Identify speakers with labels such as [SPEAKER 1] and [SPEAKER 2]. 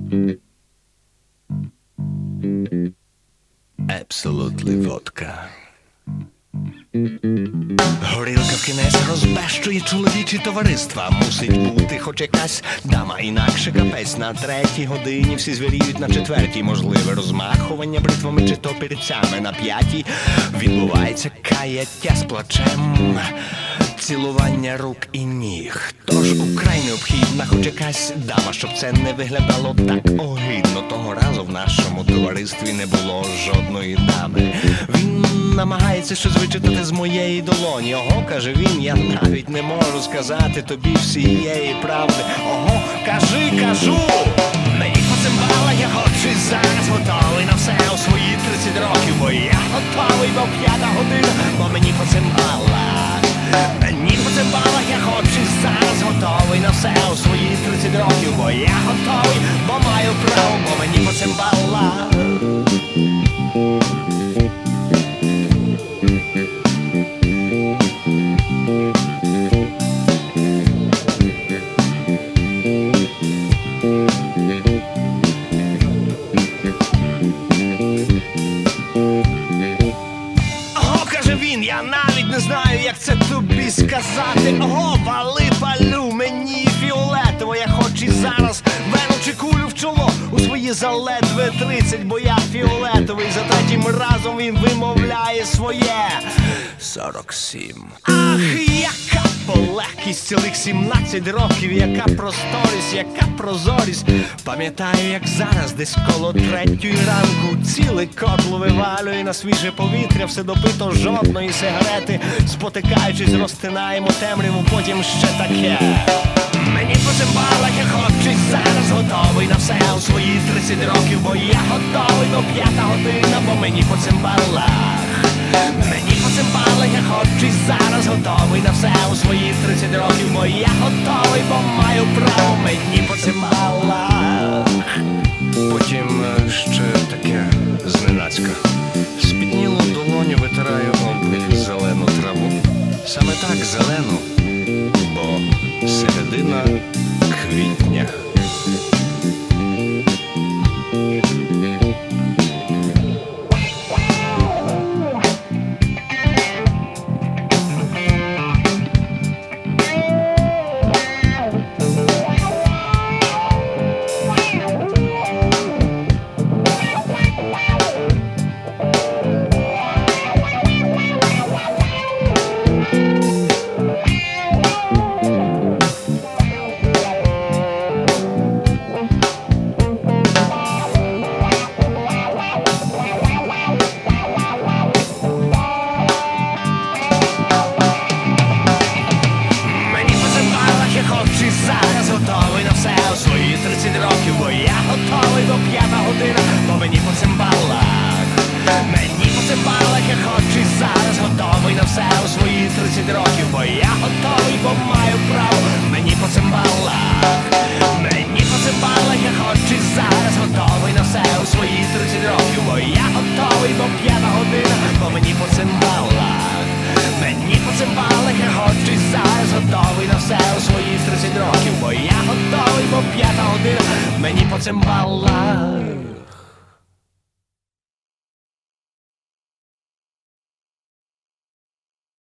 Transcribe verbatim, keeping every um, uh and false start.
[SPEAKER 1] Absolutely водка. Горілка вкінець розбещує чоловічі товариства. Мусить бути хоч якась дама, інакше капець. На третій годині всі звіріють, на четвертій можливе розмахування бритвами чи топірцями. На п'ятій відбувається каяття з плачем, цілування рук і ніг. Тож украй необхідна хоч якась дама, щоб це не виглядало так огидно. Того разу в нашому товаристві не було жодної дами. Він намагається щось вичитати з моєї долоні. Ого, каже він, я навіть не можу сказати тобі всієї правди. Ого, кажи, кажу! Мені по цимбалах, я хочу зараз готовий на все у свої тридцять років. Бо я готовий, бо п'ята година, бо мені по цимбалах. Мені по цимбалах, я хочу зараз готовий на все у свої тридцять років. Бо я готовий, бо маю право, бо мені по цимбалах. Я навіть не знаю, як це тобі сказати. Ого, вали, палю, мені фіолетово. Я хочу і зараз вену чи кулю в чоло у свої заледве тридцять, бо я фіолетовий. За третім разом він вимовляє своє сорок сім. Ах, яка полегкість цілих сімнадцять років, яка просторість, яка прозорість. Пам'ятаю, як зараз, десь коло третьої ранку, цілий котло вивалює на свіже повітря, все допито жодної сигарети. Спотикаючись, розтинаємо темряву, потім ще таке. Мені по цимбалах, я хочу зараз готовий на все у свої тридцять років. Бо я готовий до п'ята година, бо мені по цимбалах. Мені по цимбалах, я хочу зараз готовий на все у свої тридцять років. Бо я готовий, бо маю право, мені по цимбалах. Потім ще таке зненацька. Спітнілу долоню витираю об зелену траву. Саме так зелену, бо середина квітня. Мені по цимбалах.